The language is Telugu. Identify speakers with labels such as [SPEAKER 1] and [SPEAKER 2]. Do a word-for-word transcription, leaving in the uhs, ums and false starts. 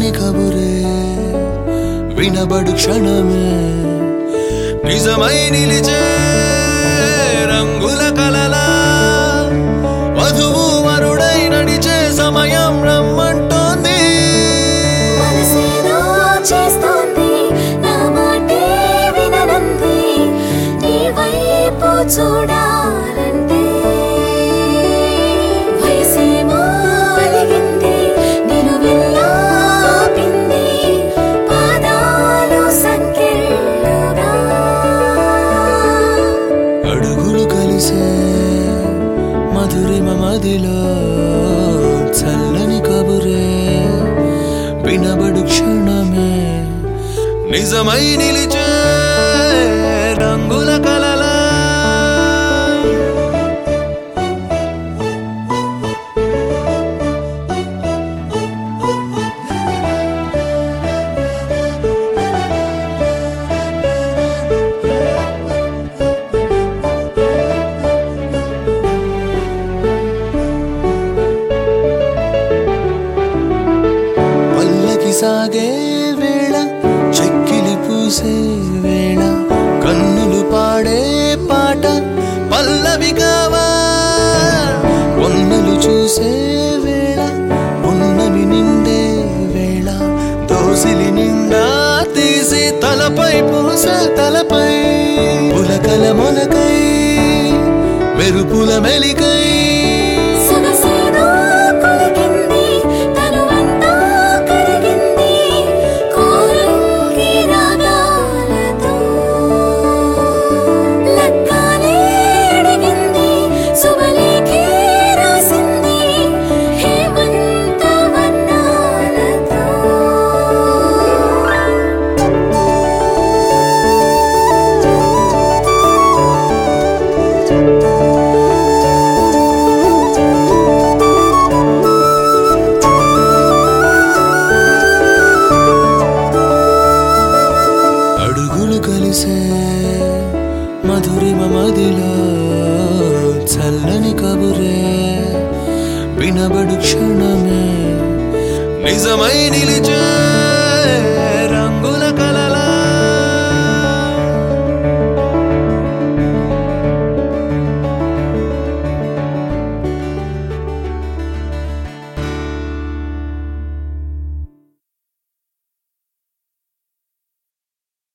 [SPEAKER 1] చల్లని కబురే వినబడు క్షణమే నిజమై నిలిచే రంగుల కలలా వధువు వరుడై నడిచే సమయం రమ్మంటోంది
[SPEAKER 2] మనసేదో చేస్తోంది నా మాటే విననంది నీ వైపు చూడాలంటే వయసేమో అలిగింది నిలువెల్లా ఆపింది పాదాలు సంకెళ్ళుగా
[SPEAKER 1] అడుగులు కలిసే మధురిమ మదిలో చల్లని కబురే వినబడు క్షణమే నిజమై నిలిచే రంగుల కలలా పల్లకి సాగే వేళ చెక్కిలి పూసే వేళ కన్నులు పాడే పాట పల్లవి కావా ఉన్నలు చూసే వేళ ఉన్నవి నిండే వేళ దోసిలి నిండా తీసి తలపై పూసే తలపై పులకల మొలకై మెరుపుల మెలికై
[SPEAKER 2] సొగసేదో కొలికింది తనువంతా కరిగింది కోరంగి రాగాలతో లగ్గాలే అడిగింది శుభలేఖే రాసింది హేమంత వర్ణాలతో
[SPEAKER 1] అడుగులు కలిసే మధురిమ మదిలో చల్లని కబురే వినబడు క్షణమే నిజమై నిలిచే